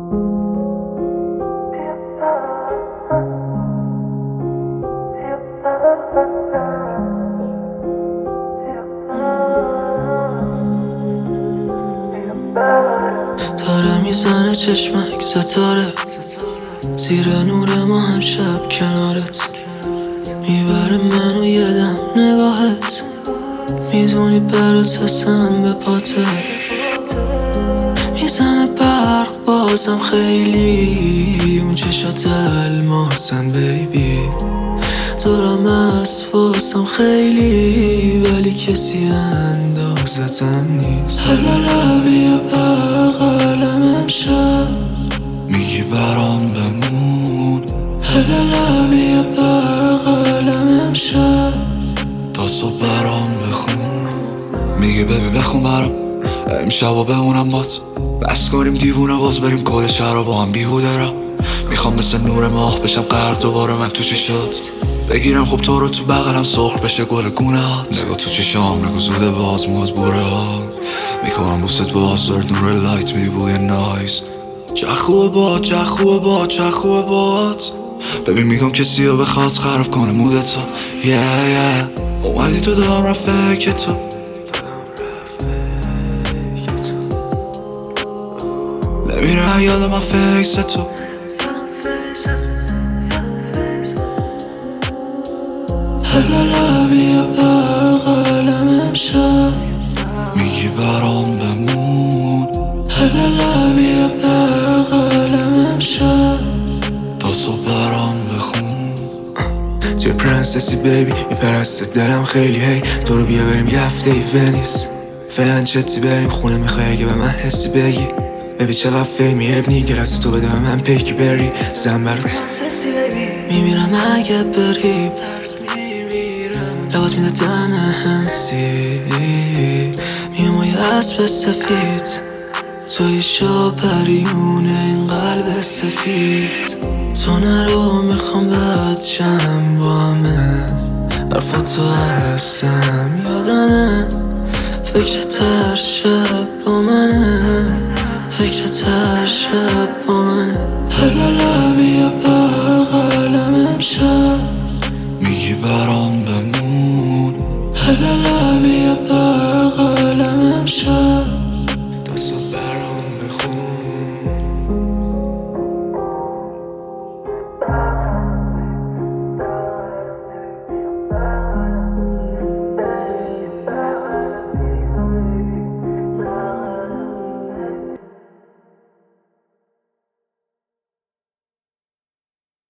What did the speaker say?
داره میزنه چشمک ستاره زیر نور ما هم شب کنارت میبره منو یه دم نگاهت میدونی برات هستم به پاته میزنه برق بازم خیلی اون چشات الماسن بیبی دورم از واسم خیلی ولی کسی اندازتم نیست هلالا بیا بغلم امشب میگی برام بمون هلالا بیا بغلم امشب تا صبح برام بخون میگی ببی بخون برام امشبا بمونم بات بس کنیم دیوونه باز بریم کل شهر رو با هم بیهوده را میخوام مثل نور ماه بشم قرد دوباره من تو چشات بگیرم خب تو رو تو بغلم سرخ بشه گل گونهات نگاه تو چشام نگو زوده باز موت بوره ها میکنم بوست باز دارد نور لایت میبوی نایس چه خوبه باد چه خوبه باد چه خوبه باد ببین میگم کسی رو بخواد خراب کنه مودتو اومدی تو دارم رفت که تو نمیره یادم من فیس تو هلالا بیا بغلم امشب میگی برام بمون هلالا بیا بغلم امشب تا صبح برام بخون توی پرنسسی بیبی میپرسته دلم خیلی هی تو رو بیا بریم یه هفته ای ونیس فعلا چتی بریم خونه میخوای اگه به من حسی بگی ببی چقدر فیمی ابنی گرست تو بده به من پیکی بری زن برات میمیرم اگه بری لباس میده دم هنسی میام یه اسب سفید توی شا پریونه این قلب سفید تو نرو میخوام بد شم با همه حرفاتو هستم یادمه فکرت هر شب با منه فکرت هر شب با منه هلالا بیا بغلم امشب میگی برام